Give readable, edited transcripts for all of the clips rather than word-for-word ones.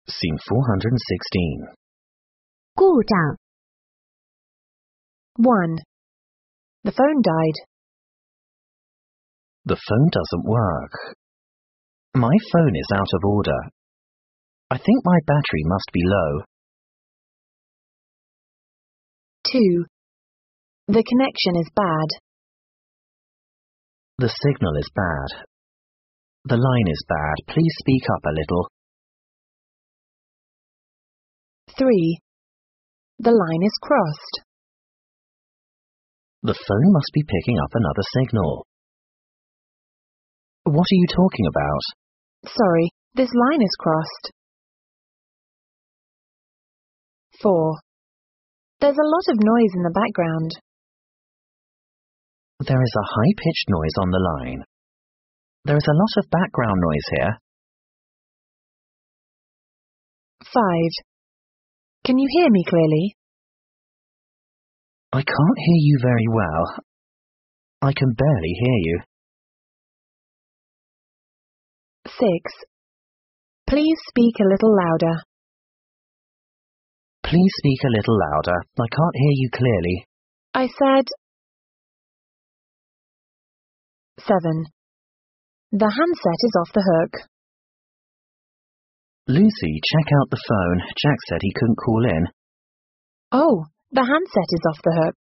Scene 416. 故障 1. The phone died. The phone doesn't work. My phone is out of order. I think my battery must be low. 2. The connection is bad. The signal is bad. The line is bad. Please speak up a little. 3. The line is crossed. The phone must be picking up another signal. What are you talking about? Sorry, this line is crossed. 4. There's a lot of noise in the background. There is a high-pitched noise on the line. There is a lot of background noise here. 5. Can you hear me clearly? I can't hear you very well. I can barely hear you. 6. Please speak a little louder. Please speak a little louder. I can't hear you clearly. I said... 7. The handset is off the hook. Lucy, check out the phone. Jack said he couldn't call in. Oh, the handset is off the hook.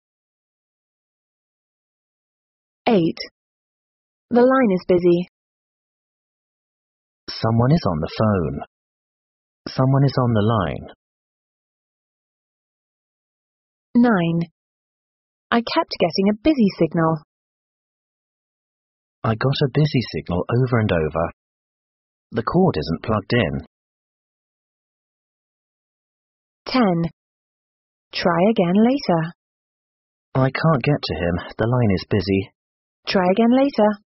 8. The line is busy. Someone is on the phone. Someone is on the line. 9. I kept getting a busy signal. I got a busy signal over and over. The cord isn't plugged in. 10. Try again later. I can't get to him. The line is busy. Try again later.